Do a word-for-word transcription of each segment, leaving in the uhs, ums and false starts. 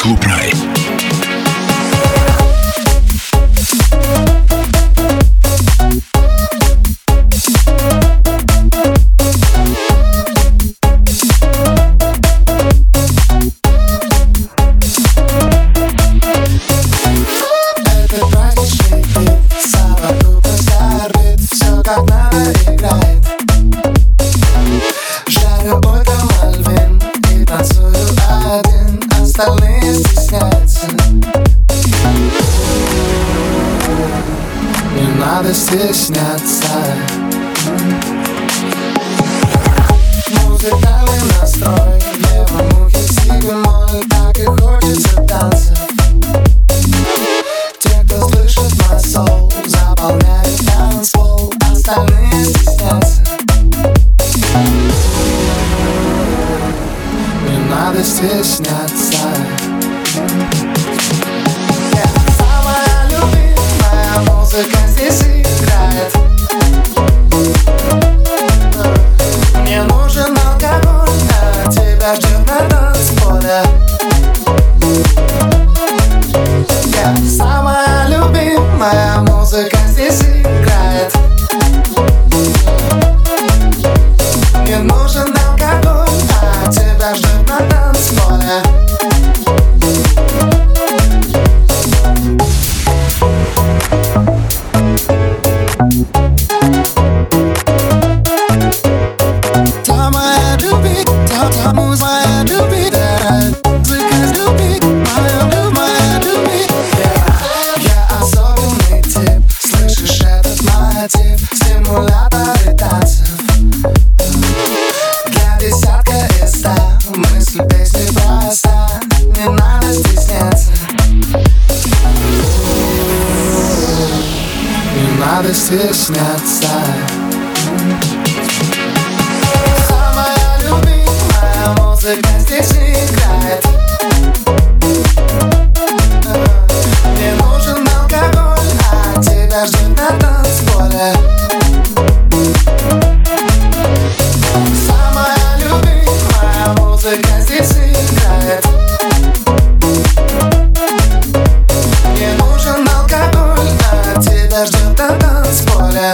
Клуб Рай. Остальные стесняются. Не надо стесняться. Музыкальный настрой, левому си бемоль, так и хочется танцев. Те, кто слышит мой соул, заполняют танцпол. Остальные стеснятся. Не надо стесняться. Yeah. Самая любимая музыка здесь играет. Мне нужен алкоголь, а тебя ждет на танцполе. Yeah. Самая любимая музыка здесь играет. Мне нужен алкоголь, а тебя ждет на танцполе. Та моя любви, та, та музыка моя любви, музыка любви, моя любви, моя любви. Я особенный тип, слышишь этот мотив, стимуляторы танцев. Для десятка из ста мысль песни проста. Не надо стесняться. Не надо стесняться. Самая любимая музыка здесь играет. Мне нужен алкоголь, а тебя ждет на танцполе. Самая любимая музыка здесь играет. Мне нужен алкоголь, а тебя ждет на танцполе.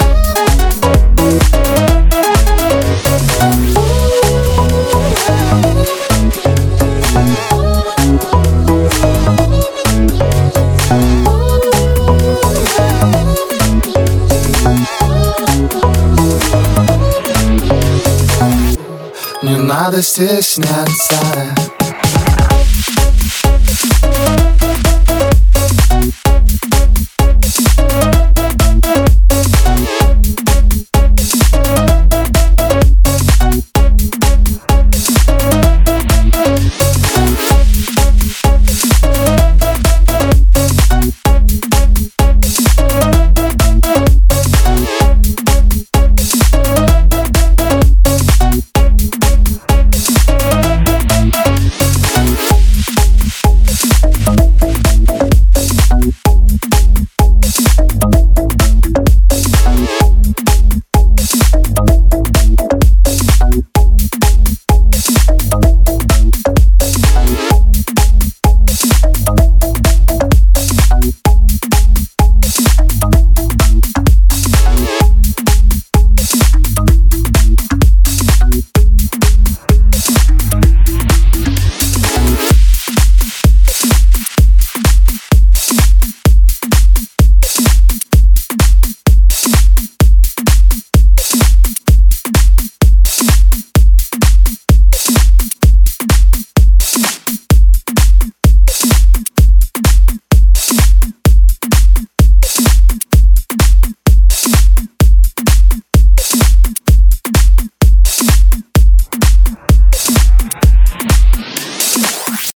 Не надо стесняться.